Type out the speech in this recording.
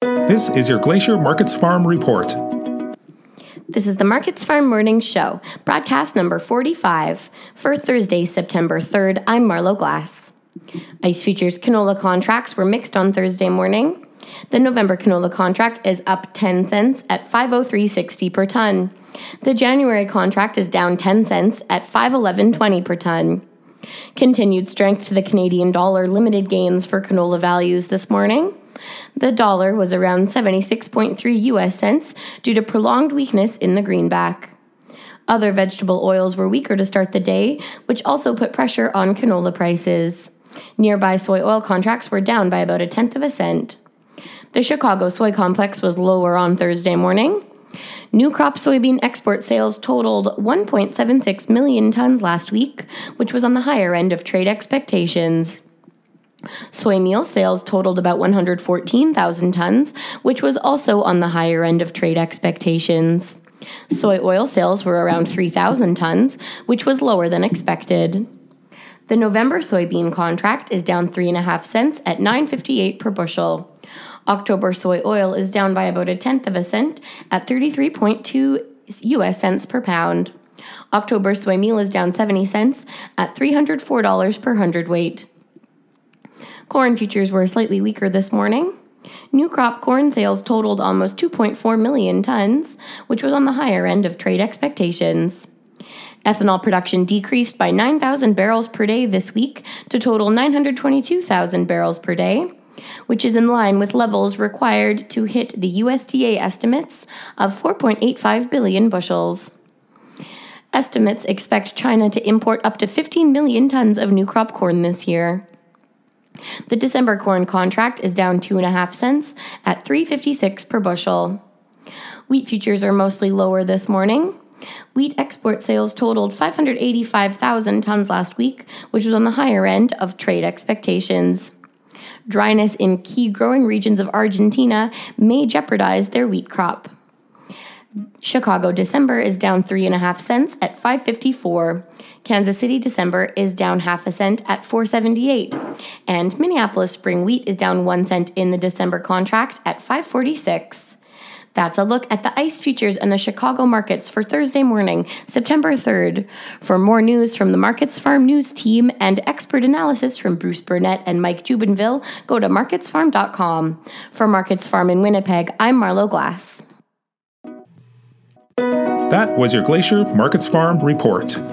This is your Glacier Markets Farm Report. This is the Markets Farm Morning Show, broadcast number 45 for Thursday, September 3rd. I'm Marlo Glass. ICE Futures canola contracts were mixed on Thursday morning. The November canola contract is up 10 cents at $503.60 per ton. The January contract is down 10 cents at $511.20 per ton. Continued strength to the Canadian dollar limited gains for canola values this morning. The dollar was around 76.3 US cents due to prolonged weakness in the greenback. Other vegetable oils were weaker to start the day, which also put pressure on canola prices. Nearby soy oil contracts were down by about 1/10 cent. The Chicago soy complex was lower on Thursday morning. New crop soybean export sales totaled 1.76 million tons last week, which was on the higher end of trade expectations. Soy meal sales totaled about 114,000 tons, which was also on the higher end of trade expectations. Soy oil sales were around 3,000 tons, which was lower than expected. The November soybean contract is down 3.5 cents at $9.58 per bushel. October soy oil is down by about 1/10 cent at 33.2 US cents per pound. October soy meal is down 70 cents at $304 per hundredweight. Corn futures were slightly weaker this morning. New crop corn sales totaled almost 2.4 million tons, which was on the higher end of trade expectations. Ethanol production decreased by 9,000 barrels per day this week to total 922,000 barrels per day, which is in line with levels required to hit the USDA estimates of 4.85 billion bushels. Estimates expect China to import up to 15 million tons of new crop corn this year. The December corn contract is down 2.5 cents at $3.56 per bushel. Wheat futures are mostly lower this morning. Wheat export sales totaled 585,000 tons last week, which was on the higher end of trade expectations. Dryness in key growing regions of Argentina may jeopardize their wheat crop. Chicago December is down 3.5 cents at $5.54. Kansas City December is down 0.5 cent at $4.78. And Minneapolis spring wheat is down 1 cent in the December contract at $5.46. That's a look at the ICE futures and the Chicago markets for Thursday morning, September 3rd. For more news from the Markets Farm News team and expert analysis from Bruce Burnett and Mike Jubinville, go to marketsfarm.com. For Markets Farm in Winnipeg, I'm Marlo Glass. That was your Glacier Markets Farm Report.